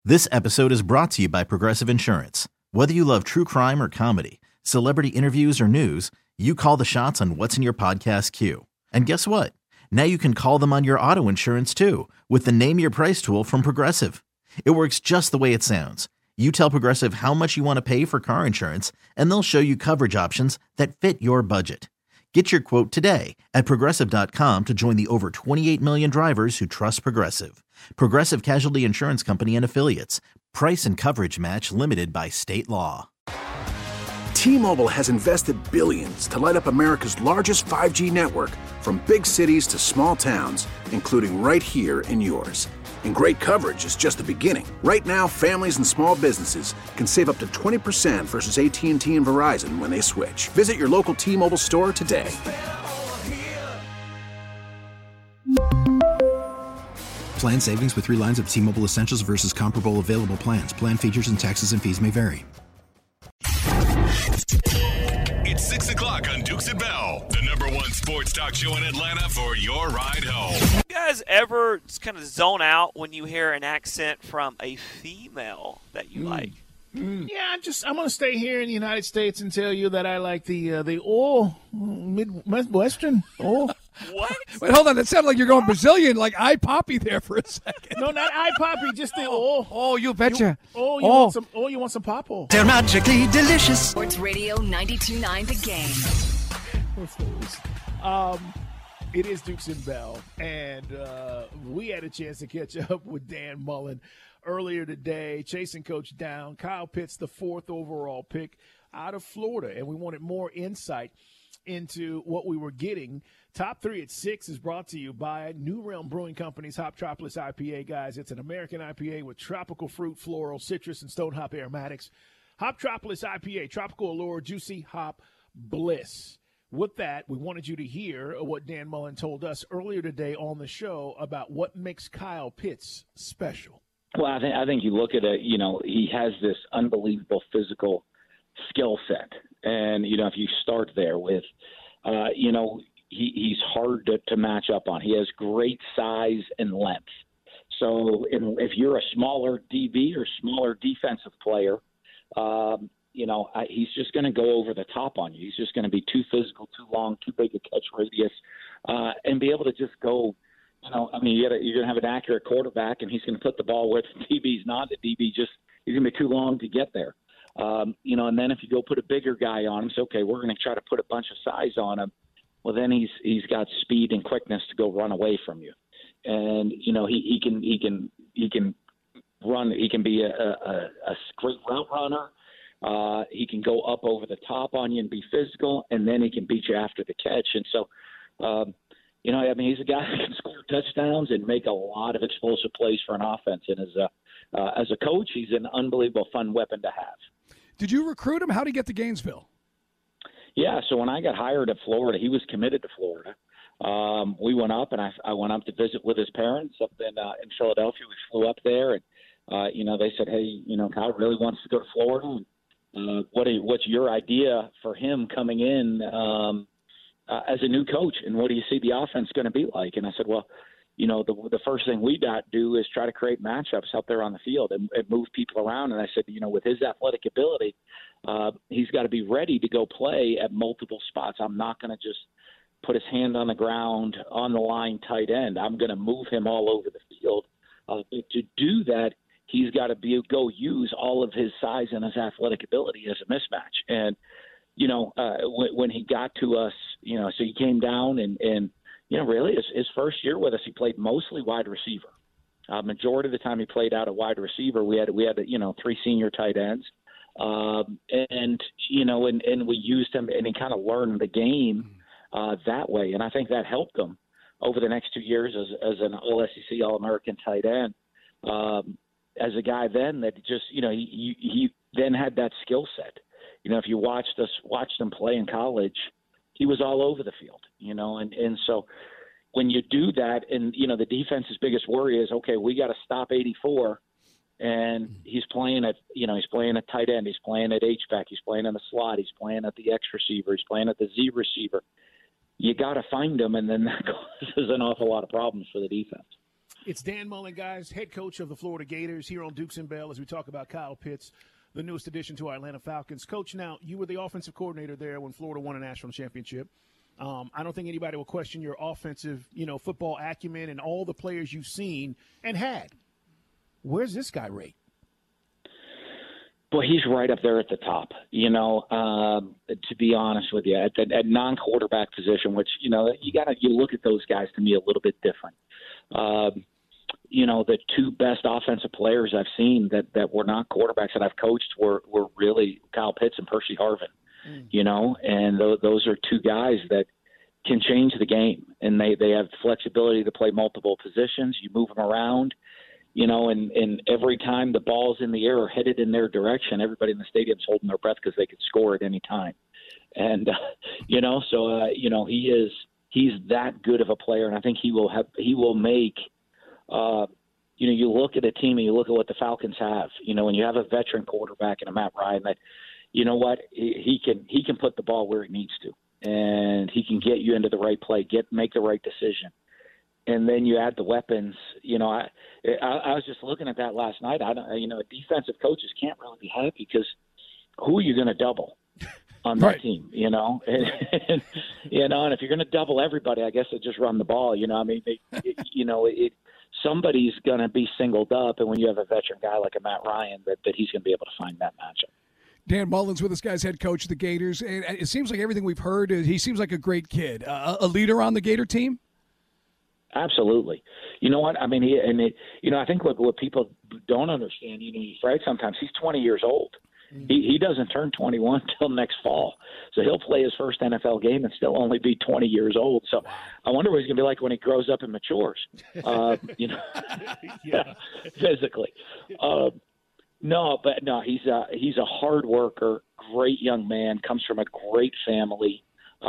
This episode is brought to you by Progressive Insurance. Whether you love true crime or comedy, celebrity interviews or news, you call the shots on what's in your podcast queue. And guess what? Now you can call them on your auto insurance too with the Name Your Price tool from Progressive. It works just the way it sounds. You tell Progressive how much you want to pay for car insurance, and they'll show you coverage options that fit your budget. Get your quote today at Progressive.com to join the over 28 million drivers who trust Progressive. Progressive Casualty Insurance Company and Affiliates. Price and coverage match limited by state law. T-Mobile has invested billions to light up America's largest 5G network, from big cities to small towns, including right here in yours. And great coverage is just the beginning. Right now, families and small businesses can save up to 20% versus AT&T and Verizon when they switch. Visit your local T-Mobile store today. Plan savings with 3 lines of T-Mobile Essentials versus comparable available plans. Plan features and taxes and fees may vary. It's 6 o'clock on Dukes and Bell, the #1 sports talk show in Atlanta for your ride home. You guys ever just kind of zone out when you hear an accent from a female that you like? Yeah, I'm going to stay here in the United States and tell you that I like the Midwestern. What? Wait, hold on. That sounded like you're going Brazilian, like I poppy there for a second. No, not I poppy, just the Oh, you betcha. You want some pop-o. They're magically delicious. Sports Radio 92.9 The Game. It is Dukes and Bell, and we had a chance to catch up with Dan Mullen earlier today, chasing Coach down. Kyle Pitts, the 4th overall pick out of Florida, and we wanted more insight into what we were getting. Top 3 at 6 is brought to you by New Realm Brewing Company's Hoptropolis IPA, guys. It's an American IPA with tropical fruit, floral, citrus, and stone hop aromatics. Hoptropolis IPA, tropical allure, juicy hop bliss. With that, we wanted you to hear what Dan Mullen told us earlier today on the show about what makes Kyle Pitts special. Well, I think you look at it, he has this unbelievable physical skill set. And, if you start there with, he's hard to match up on. He has great size and length. So if you're a smaller DB or smaller defensive player, he's just going to go over the top on you. He's just going to be too physical, too long, too big a catch radius, and be able to just go. You're going to have an accurate quarterback, and he's going to put the ball where the DB's not. The DB he's going to be too long to get there. And then if you go put a bigger guy on him, say, okay, we're going to try to put a bunch of size on him. Well, then he's got speed and quickness to go run away from you, and he can run. He can be a great route runner. He can go up over the top on you and be physical, and then he can beat you after the catch. And so, he's a guy who can score touchdowns and make a lot of explosive plays for an offense. And as a coach, he's an unbelievable fun weapon to have. Did you recruit him? How did he get to Gainesville? Yeah, so when I got hired at Florida, he was committed to Florida. We went up, and I went up to visit with his parents up in Philadelphia. We flew up there, and they said, hey, Kyle really wants to go to Florida. And, what's your idea for him coming in as a new coach, and what do you see the offense going to be like? And I said, well, the first thing we do is try to create matchups out there on the field and move people around. And I said, with his athletic ability, he's got to be ready to go play at multiple spots. I'm not going to just put his hand on the ground on the line tight end. I'm going to move him all over the field. To do that, he's got to go use all of his size and his athletic ability as a mismatch. And, when he got to us, so he came down and really his first year with us, he played mostly wide receiver. Majority of the time he played out a wide receiver. We had 3 senior tight ends. And we used him, and he kind of learned the game that way. And I think that helped him over the next 2 years as an All-SEC, All-American tight end. As a guy then that just, he then had that skill set. If you watched him play in college, he was all over the field, and so when you do that, and, the defense's biggest worry is, okay, we got to stop 84, and he's playing at tight end, he's playing at H-back, he's playing in the slot, he's playing at the X receiver, he's playing at the Z receiver. You got to find him, and then that causes an awful lot of problems for the defense. It's Dan Mullen, guys, head coach of the Florida Gators here on Dukes and Bell as we talk about Kyle Pitts, the newest addition to our Atlanta Falcons. Coach, now, you were the offensive coordinator there when Florida won a national championship. I don't think anybody will question your offensive, football acumen and all the players you've seen and had. Where's this guy rate? Well, he's right up there at the top, to be honest with you, at non-quarterback position, which, you look at those guys to me a little bit different. The two best offensive players I've seen that were not quarterbacks that I've coached were really Kyle Pitts and Percy Harvin, and those are two guys that can change the game, and they have flexibility to play multiple positions. You move them around, and every time the ball's in the air or headed in their direction, everybody in the stadium's holding their breath because they could score at any time. And, he's that good of a player, and I think he will make you look at a team and you look at what the Falcons have, when you have a veteran quarterback and a Matt Ryan, that, he can put the ball where he needs to, and he can get you into the right play, make the right decision. And then you add the weapons. I was just looking at that last night. Defensive coaches can't really be happy because who are you going to double on that team? And if you're going to double everybody, I guess they just run the ball. Somebody's going to be singled up, and when you have a veteran guy like a Matt Ryan, that he's going to be able to find that matchup. Dan Mullen's with us, guys, head coach of the Gators. And it seems like everything we've heard, he seems like a great kid, a leader on the Gator team. Absolutely. You know what? I mean, I think what people don't understand, he's right sometimes. He's 20 years old. He doesn't turn 21 till next fall. So he'll play his first NFL game and still only be 20 years old. So I wonder what he's going to be like when he grows up and matures, physically. No, he's a hard worker, great young man, comes from a great family.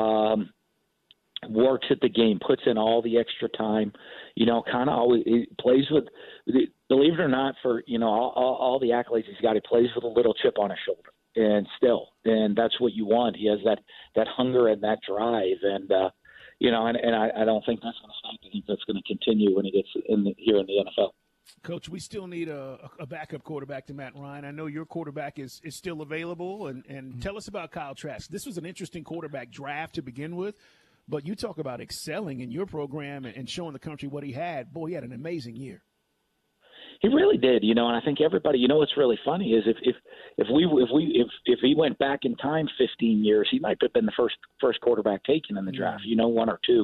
Works at the game, puts in all the extra time, kind of always plays with, believe it or not, for, all the accolades he's got, he plays with a little chip on his shoulder and that's what you want. He has that hunger and that drive. And, I don't think that's going to stop. I think that's going to continue when he gets here in the NFL. Coach, we still need a backup quarterback to Matt Ryan. I know your quarterback is still available. And tell us about Kyle Trask. This was an interesting quarterback draft to begin with. But you talk about excelling in your program and showing the country what he had. Boy, he had an amazing year. He really did, and I think everybody. What's really funny is if he went back in time 15 years, he might have been the first quarterback taken in the draft. One or two,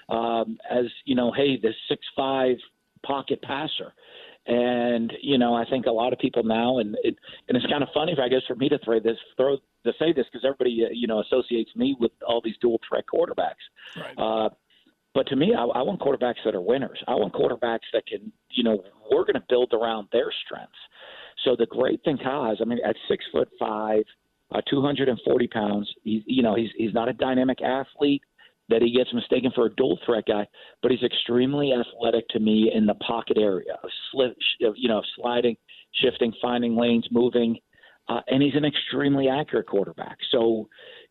this 6'5" pocket passer. And, I think a lot of people now, and it's kind of funny, I guess, for me to say this because everybody, associates me with all these dual threat quarterbacks. Right. But to me, I want quarterbacks that are winners. I want quarterbacks that can, we're going to build around their strengths. So the great thing Kyle has, at 6'5", 240 pounds, he's not a dynamic athlete that he gets mistaken for a dual threat guy, but he's extremely athletic to me in the pocket area of sliding, shifting, finding lanes, moving, and he's an extremely accurate quarterback. So,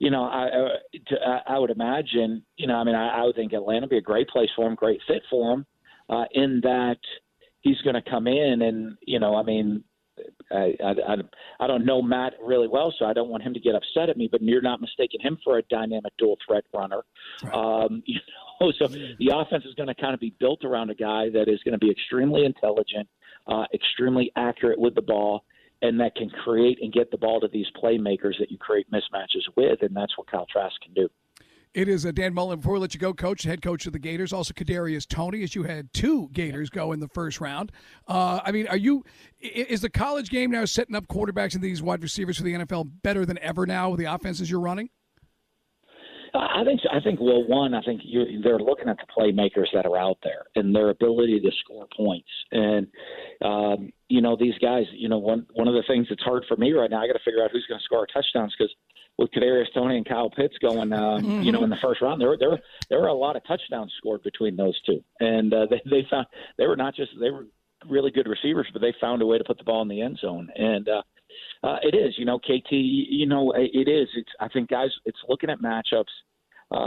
I would imagine, I would think Atlanta would be a great place for him, great fit for him, in that he's going to come in and, I don't know Matt really well, so I don't want him to get upset at me, but you're not mistaking him for a dynamic dual threat runner. Right. So the offense is going to kind of be built around a guy that is going to be extremely intelligent, extremely accurate with the ball, and that can create and get the ball to these playmakers that you create mismatches with, and that's what Kyle Trask can do. It is Dan Mullen. Before we let you go, Coach, head coach of the Gators, also Kadarius Toney, as you had two Gators go in the first round. Is the college game now setting up quarterbacks and these wide receivers for the NFL better than ever now with the offenses you're running? I think they're looking at the playmakers that are out there and their ability to score points. And, these guys, one of the things that's hard for me right now, I got to figure out who's going to score touchdowns because with Kadarius Toney and Kyle Pitts going, in the first round, there were a lot of touchdowns scored between those two. And they were really good receivers, but they found a way to put the ball in the end zone. And it is, KT, it is. I think, guys, it's looking at matchups.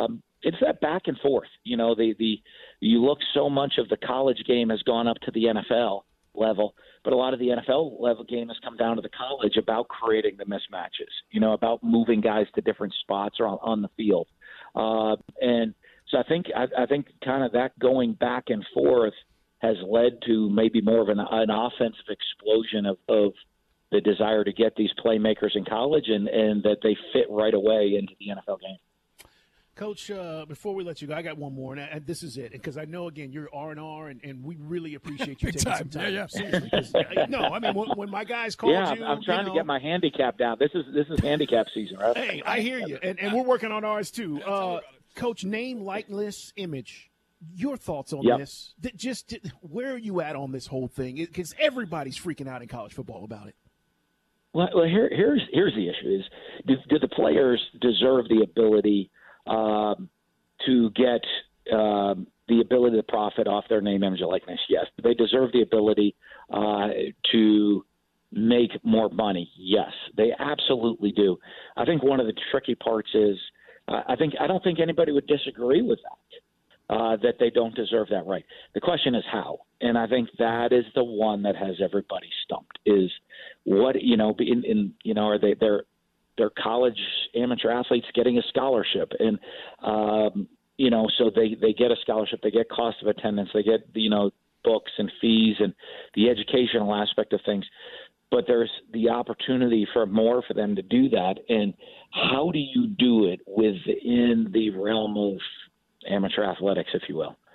it's that back and forth. You know, you look, so much of the college game has gone up to the NFL level, but a lot of the NFL level game has come down to the college about creating the mismatches, you know, about moving guys to different spots or on the field. And so I think kind of that going back and forth has led to maybe more of an offensive explosion of the desire to get these playmakers in college and that they fit right away into the NFL game. Coach, before we let you go, I got one more, and this is it, because I know, again, you're R&R, and we really appreciate you taking some time. Yeah. Seriously, no, I mean, when my guys called you, I'm trying to get my handicap down. This is handicap season, right? Hey, I hear you, and we're working on ours too. Coach, name, likeness, image. Your thoughts on this? Where are you at on this whole thing? Because everybody's freaking out in college football about it. Well, here's the issue: do the players deserve the ability to get the ability to profit off their name, image, and likeness? Yes. Do they deserve the ability to make more money? Yes, they absolutely do. I think one of the tricky parts is I don't think anybody would disagree with that they don't deserve that right. The question is how, and I think that is the one that has everybody stumped. Is what are they're college amateur athletes getting a scholarship, and so they get a scholarship, they get cost of attendance, they get books and fees and the educational aspect of things, but there's the opportunity for more for them to do that. And how do you do it within the realm of amateur athletics, if you will?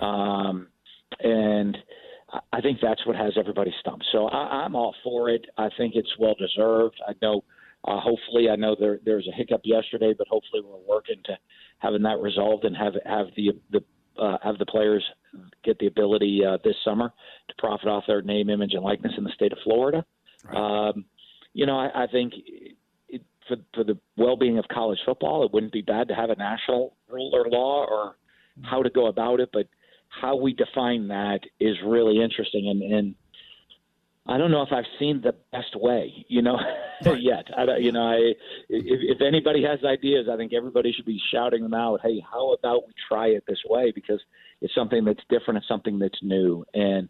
And I think that's what has everybody stumped. So I'm all for it. I think it's well deserved. I know. Hopefully, I know there's a hiccup yesterday, but hopefully we're working to having that resolved and have the players get the ability this summer to profit off their name, image, and likeness in the state of Florida. Right. I think for the well-being of college football, it wouldn't be bad to have a national rule or law or how to go about it, but how we define that is really interesting. And I don't know if I've seen the best way, yet. If anybody has ideas, I think everybody should be shouting them out. Hey, how about we try it this way? Because it's something that's different. It's something that's new. And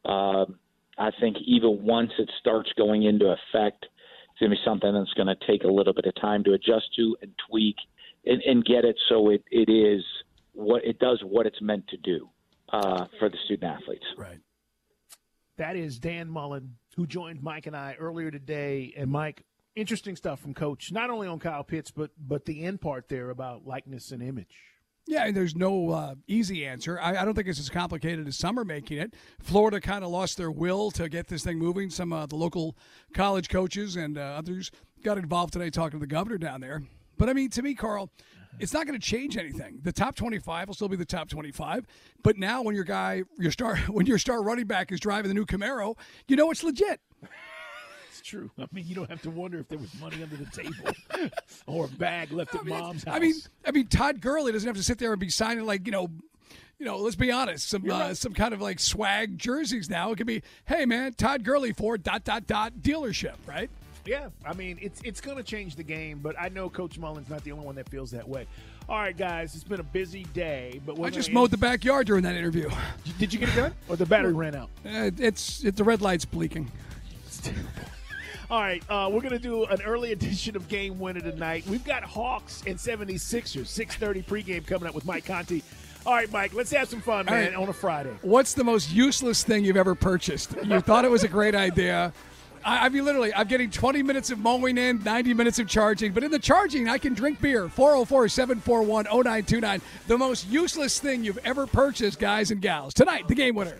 I think even once it starts going into effect, it's going to be something that's going to take a little bit of time to adjust to and tweak and get it so it is what it does, what it's meant to do for the student athletes. Right. That is Dan Mullen, who joined Mike and I earlier today. And, Mike, interesting stuff from Coach, not only on Kyle Pitts, but the end part there about likeness and image. Yeah, there's no easy answer. I don't think it's as complicated as some are making it. Florida kind of lost their will to get this thing moving. Some of the local college coaches and others got involved today talking to the governor down there. But, I mean, to me, Carl, it's not going to change anything. The top 25 will still be the top 25. But now when your star running back is driving the new Camaro, it's legit. It's true. I mean, you don't have to wonder if there was money under the table or a bag left at mom's house. I mean, Todd Gurley doesn't have to sit there and be signing let's be honest, some kind of like swag jerseys now. It could be, hey man, Todd Gurley for ... dealership, right? Yeah, I mean, it's going to change the game, but I know Coach Mullen's not the only one that feels that way. All right, guys, it's been a busy day. But I just mowed the backyard during that interview. Did you get it done? Or the battery ran out? It's the red light's bleaking. It's terrible. All right, we're going to do an early edition of Game Winner tonight. We've got Hawks and 76ers, 6:30 pregame coming up with Mike Conti. All right, Mike, let's have some fun, man, on a Friday. What's the most useless thing you've ever purchased? You thought it was a great idea. I mean, literally, I'm getting 20 minutes of mowing in, 90 minutes of charging. But in the charging, I can drink beer. 404-741-0929. The most useless thing you've ever purchased, guys and gals. Tonight, the Game Winner.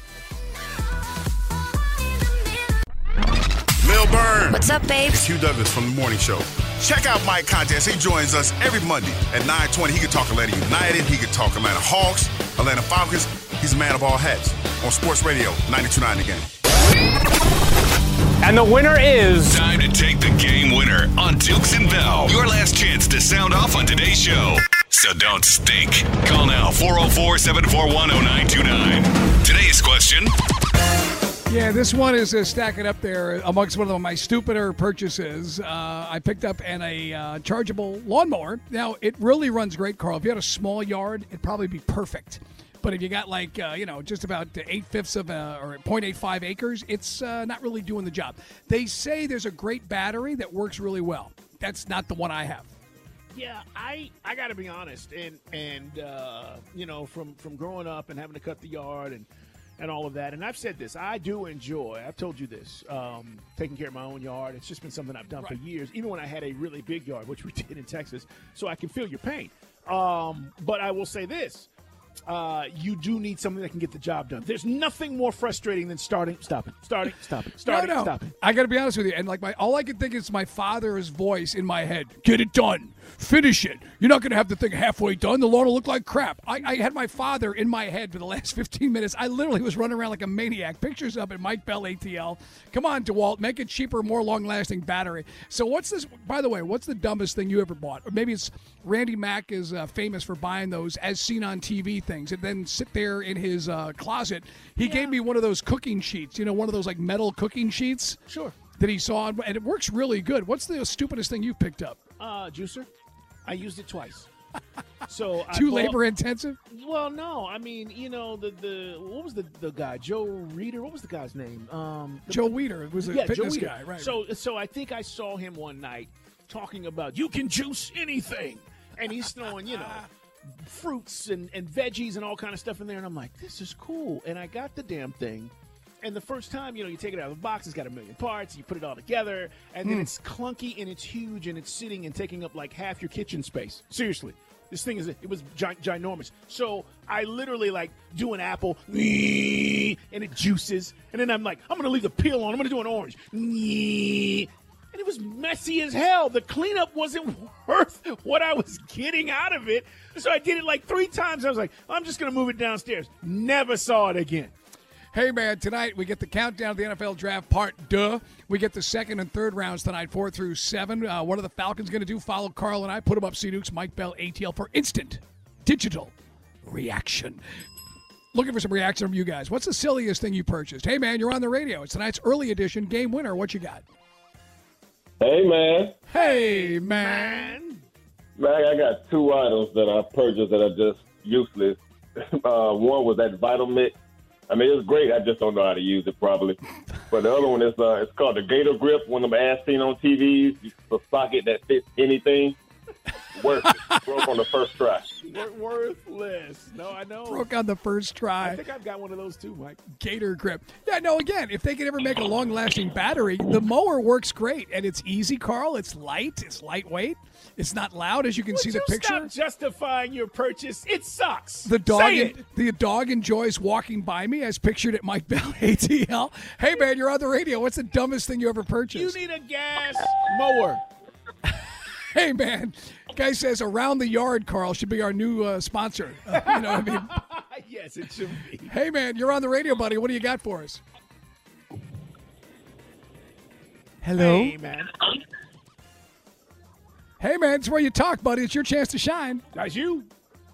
Lil Burn. What's up, babes? It's Hugh Douglas from The Morning Show. Check out Mike Conti. He joins us every Monday at 9:20. He can talk Atlanta United. He can talk Atlanta Hawks, Atlanta Falcons. He's a man of all hats on Sports Radio 92.9 The Game. And the winner is... Time to take the game winner on Dukes and Bell. Your last chance to sound off on today's show. So don't stink. Call now, 404-741-0929. Today's question... Yeah, this one is stacking up there amongst one of my stupider purchases. I picked up a chargeable lawnmower. Now, it really runs great, Carl. If you had a small yard, it'd probably be perfect. But if you got just about 8/5 of or 0.85 acres, it's not really doing the job. They say there's a great battery that works really well. That's not the one I have. Yeah, I got to be honest, and from growing up and having to cut the yard and all of that, and I've said this, I do enjoy, I've told you this, taking care of my own yard. It's just been something I've done for years, even when I had a really big yard, which we did in Texas, so I can feel your pain. But I will say this. You do need something that can get the job done. There's nothing more frustrating than starting, stopping. I got to be honest with you, and all I can think is my father's voice in my head. Get it done. Finish it. You're not going to have the thing halfway done. The lawn will look like crap. I had my father in my head for the last 15 minutes. I literally was running around like a maniac. Pictures up at Mike Bell ATL. Come on, DeWalt. Make it cheaper, more long-lasting battery. So what's this? By the way, what's the dumbest thing you ever bought? Or maybe it's Randy Mack is famous for buying those as seen on TV things and then sit there in his closet. He gave me one of those cooking sheets, one of those like metal cooking sheets. Sure. That he saw, and it works really good. What's the stupidest thing you picked up? Juicer. I used it twice. So Too labor intensive? Well, no. I mean, the what was the guy? Joe Reeder? What was the guy's name? Joe Weeder. It was a fitness guy, right? So I think I saw him one night talking about you can juice anything, and he's throwing fruits and veggies and all kind of stuff in there, and I'm like, this is cool. And I got the damn thing. And the first time, you take it out of the box, it's got a million parts, you put it all together, and then it's clunky and it's huge and it's sitting and taking up like half your kitchen space. Seriously. This thing it was ginormous. So I literally do an apple, and it juices, and then I'm like, I'm going to leave the peel on, I'm going to do an orange. And it was messy as hell. The cleanup wasn't worth what I was getting out of it. So I did it 3 times. I was like, I'm just going to move it downstairs. Never saw it again. Hey, man, tonight we get the countdown of the NFL Draft Part 2. We get the second and third rounds tonight, 4 through 7. What are the Falcons going to do? Follow Carl and I. Put them up, C-Dukes, Mike Bell, ATL, for instant digital reaction. Looking for some reaction from you guys. What's the silliest thing you purchased? Hey, man, you're on the radio. It's tonight's early edition game winner. What you got? Hey, man. Hey, man. Man, I got 2 items that I purchased that are just useless. One was that Vitamix. I mean, it's great. I just don't know how to use it probably. But the other one is it's called the Gator Grip. One of them as seen on TVs. It's a socket that fits anything. Broke on the first try. Worthless. No, I know. Broke on the first try. I think I've got one of those too, Mike. Gator Grip. Yeah, no, again, if they could ever make a long-lasting battery, the mower works great. And it's easy, Carl. It's light. It's lightweight. It's not loud, as you can see the picture. Stop justifying your purchase. It sucks. The dog enjoys walking by me, as pictured at Mike Bell ATL. Hey, man, you're on the radio. What's the dumbest thing you ever purchased? You need a gas mower. Hey, man. Guy says Around the Yard, Carl, should be our new sponsor. You know what I mean? Yes, it should be. Hey, man, you're on the radio, buddy. What do you got for us? Hello? Hey, man. Hey, man, it's where you talk, buddy. It's your chance to shine. That's you.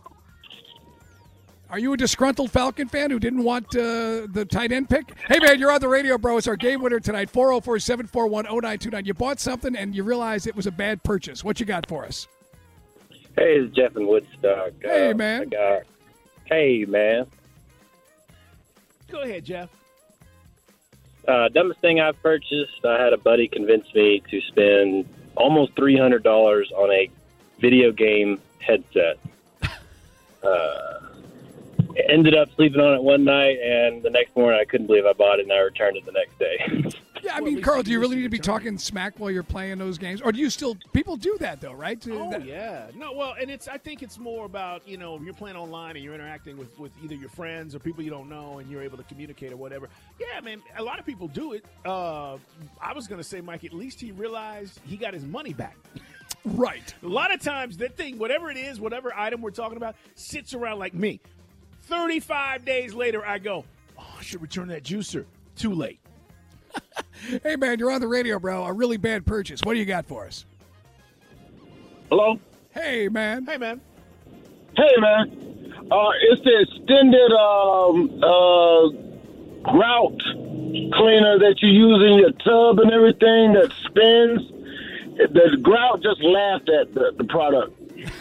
Are you a disgruntled Falcon fan who didn't want the tight end pick? Hey, man, you're on the radio, bro. It's our game winner tonight, 404-741-0929. You bought something and you realized it was a bad purchase. What you got for us? Hey, it's Jeff in Woodstock. Hey, man. Hey, man. Go ahead, Jeff. Dumbest thing I've purchased, I had a buddy convince me to spend almost $300 on a video game headset. Ended up sleeping on it one night, and the next morning I couldn't believe I bought it, and I returned it the next day. Yeah, I mean, Carl, do you really need to be talking smack while you're playing those games? Or do you still – people do that, though, right? Yeah. No, well, and I think it's more about, you're playing online and you're interacting with either your friends or people you don't know, and you're able to communicate or whatever. Yeah, man, a lot of people do it. I was going to say, Mike, at least he realized he got his money back. Right. A lot of times that thing, whatever it is, whatever item we're talking about, sits around like me. 35 days later, I go, I should return that juicer. Too late. Hey, man, you're on the radio, bro. A really bad purchase. What do you got for us? Hello? Hey, man. Hey, man. Hey, man. It's the extended route cleaner that you use in your tub and everything that spins. The grout just laughed at the product.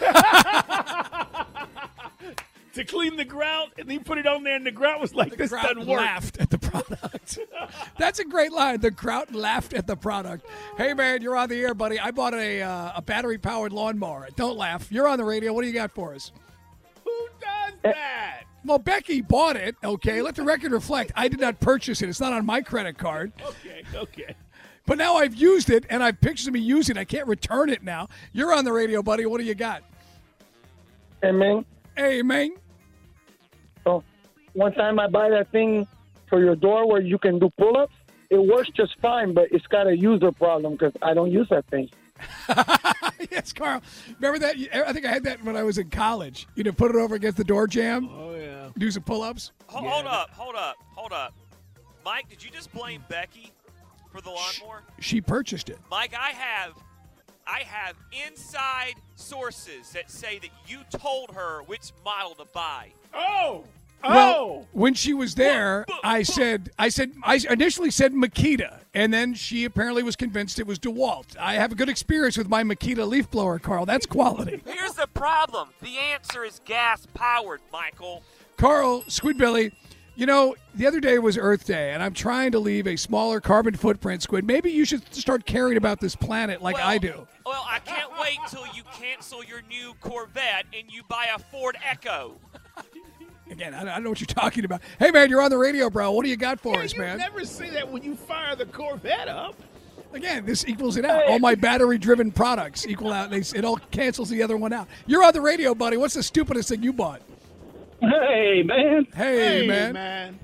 To clean the grout, and he put it on there, and the grout was like, "This doesn't work." Laughed at the product. That's a great line. The grout laughed at the product. Hey, man, you're on the air, buddy. I bought a battery-powered lawnmower. Don't laugh. You're on the radio. What do you got for us? Who does that? Well, Becky bought it, okay? Let the record reflect. I did not purchase it. It's not on my credit card. Okay. But now I've used it, and I've pictures of me using it. I can't return it now. You're on the radio, buddy. What do you got? Hey, man. Hey, man. So, one time I buy that thing for your door where you can do pull-ups. It works just fine, but it's got a user problem because I don't use that thing. Yes, Carl. Remember that? I think I had that when I was in college. You know, put it over against the door jamb. Oh, yeah. Do some pull-ups. Hold up. Mike, did you just blame Becky for the lawnmower? She purchased it. Mike, I have inside sources that say that you told her which model to buy. Well, when she was there, I initially said Makita, and then she apparently was convinced it was DeWalt. I have a good experience with my Makita leaf blower, Carl. That's quality. Here's the problem. The answer is gas-powered, Michael. Carl, Squidbilly, you know, the other day was Earth Day, and I'm trying to leave a smaller carbon footprint, Squid. Maybe you should start caring about this planet like I do. Well, I can't wait till you cancel your new Corvette and you buy a Ford Echo. Again, I don't know what you're talking about. Hey, man, you're on the radio, bro. What do you got for us, man? You never say that when you fire the Corvette up. Again, this equals it out. All my battery-driven products equal out. It all cancels the other one out. You're on the radio, buddy. What's the stupidest thing you bought? Hey, man. Hey, man.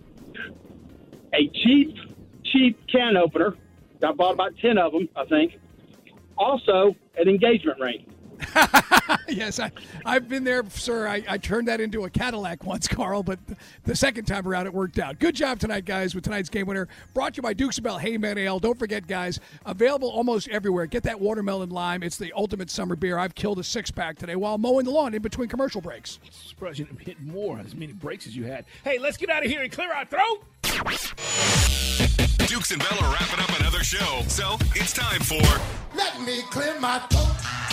A cheap can opener. I bought about 10 of them, I think. Also, an engagement ring. Yes, I've been there, sir. I turned that into a Cadillac once, Carl, but the second time around it worked out. Good job tonight, guys, with tonight's game winner. Brought to you by Dukes of Bell Hey Man Ale. Don't forget, guys, available almost everywhere. Get that watermelon lime. It's the ultimate summer beer. I've killed a six-pack today while mowing the lawn in between commercial breaks. Surprised you didn't hit more as many breaks as you had. Hey, let's get out of here and clear our throat. Dukes and Bell are wrapping up another show, so it's time for Let Me Clear My Throat.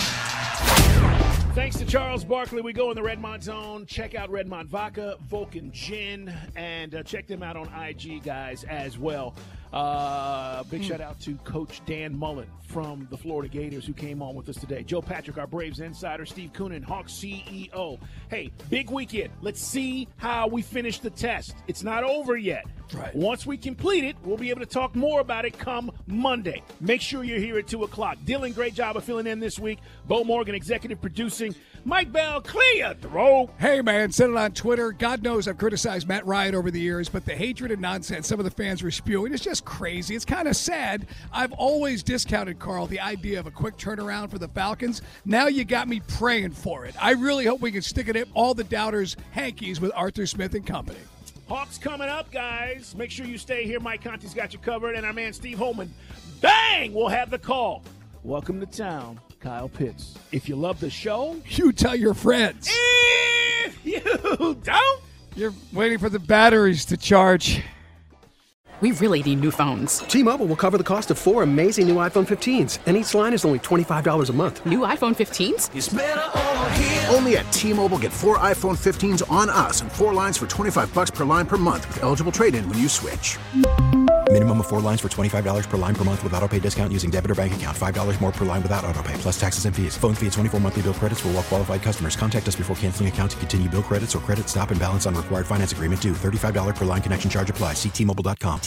Thanks to Charles Barkley. We go in the Redmond Zone. Check out Redmond Vodka, Vulcan Gin, and check them out on IG, guys, as well. Big shout out to Coach Dan Mullen from the Florida Gators who came on with us today. Joe Patrick, our Braves insider. Steve Koonin, Hawks CEO. Hey, big weekend. Let's see how we finish the test. It's not over yet. Right. Once we complete it, we'll be able to talk more about it come Monday. Make sure you're here at 2 o'clock. Dylan, great job of filling in this week. Bo Morgan, executive producing. Mike Bell, clear throat. Hey, man, send it on Twitter. God knows I've criticized Matt Ryan over the years, but the hatred and nonsense some of the fans were spewing is just crazy. It's kind of sad. I've always discounted, Carl, the idea of a quick turnaround for the Falcons. Now you got me praying for it. I really hope we can stick it in all the doubters' hankies with Arthur Smith and company. Hawks coming up, guys. Make sure you stay here. Mike Conti's got you covered, and our man Steve Holman, bang, will have the call. Welcome to town, Kyle Pitts. If you love the show, you tell your friends. If you don't, you're waiting for the batteries to charge. We really need new phones. T-Mobile will cover the cost of 4 amazing new iPhone 15s, and each line is only $25 a month. New iPhone 15s? It's better over here. Only at T-Mobile, get 4 iPhone 15s on us and 4 lines for $25 per line per month with eligible trade-in when you switch. Minimum of 4 lines for $25 per line per month with autopay discount using debit or bank account. $5 more per line without autopay, plus taxes and fees. Phone fee at 24 monthly bill credits for well-qualified customers. Contact us before canceling account to continue bill credits or credit stop and balance on required finance agreement due. $35 per line connection charge applies. See T-Mobile.com.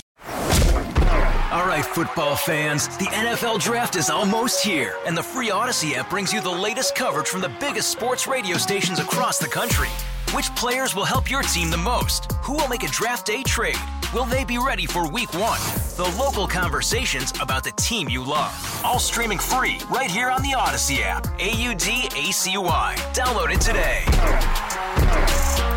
All right, football fans, the NFL Draft is almost here, and the free Odyssey app brings you the latest coverage from the biggest sports radio stations across the country. Which players will help your team the most? Who will make a draft day trade? Will they be ready for Week 1? The local conversations about the team you love. All streaming free right here on the Odyssey app. AUDACY. Download it today.